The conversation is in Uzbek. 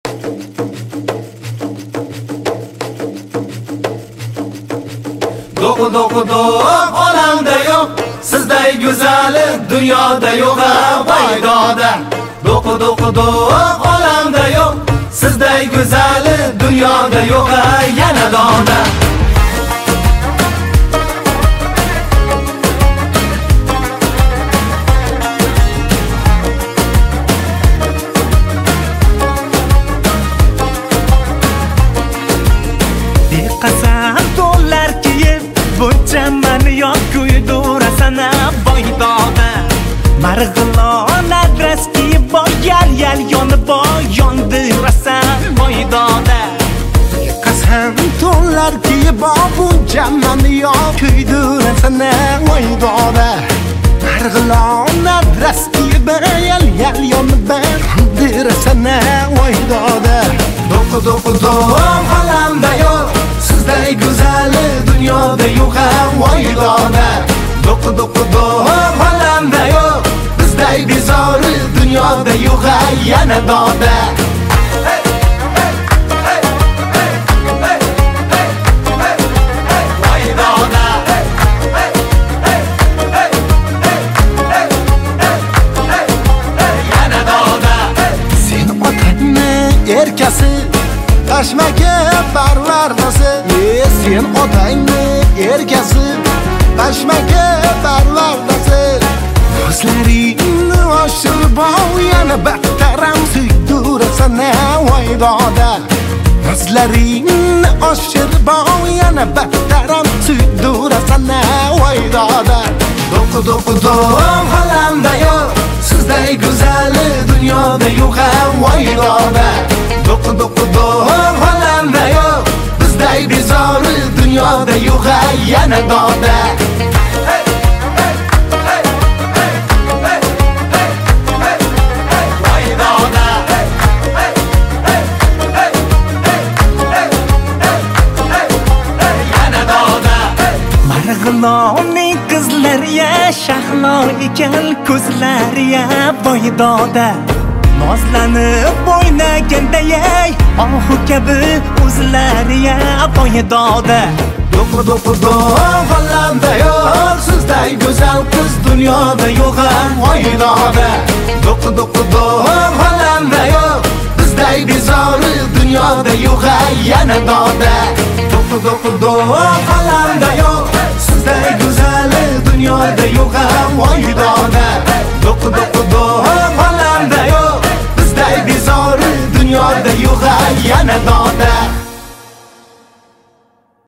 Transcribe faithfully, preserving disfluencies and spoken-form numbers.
Do'q do'q do'q olamda yo'q, sizday go'zali dunyoda yo'q baydoda. Do'q do'q do'q olamda yo'q, sizday go'zali dunyoda yo'q yana doda. Qasam dollar kiyib buncha mani yoq kuydirasana boydoda. Marg'ilon adres kiyib boy yal yal yonib boy yondirasan boydoda. Qasam dollar kiyib buncha mani yoq kuydirasana boydoda. Marg'ilon adres kiyib yal yal yonib boy yondirasana boydoda. Do'q do'q do'q olamda yo'q, sizday go'zali dunyoda yo'q voydoda. Do'q do'q do'q olamda yo'q, bizday bezori dunyoda yo'q yana doda. Erkasi Tashmaka parvardasi, e sen otangni erkasi Tashmaka parvardasi. Ko'zlaringni oshirib yana battaram suydirasana voydoda. Ko'zlaringni oshirib yana battaram suydirasana voydoda. Do'q do'q do'q olamda yo'q, sizday go'zali dunyoda yo'q voydoda. Do'q do'q do'q olamda yo'q, bizday bezori dunyoda yo'q yana doda. Marg'ilonning qizlariya shahlo ekan ko'zlariya boydoda. Nozlanib o'ynagandayay ohu kabi o'zlariya boydoda. Do'q do'q do'q olamda yo'q, sizday go'zal qiz dunyoda yo'q voydoda. Do'q do'q do'q olamda yo'q, bizday bezori dunyoda yo'q yana doda. Do'q do'q do'q olamda yo'q, sizday go'zali dunyoda yo'q voydoda. Do'q do'q do'q olamda yo'q, bizday bezori dunyoda yo'q yana doda.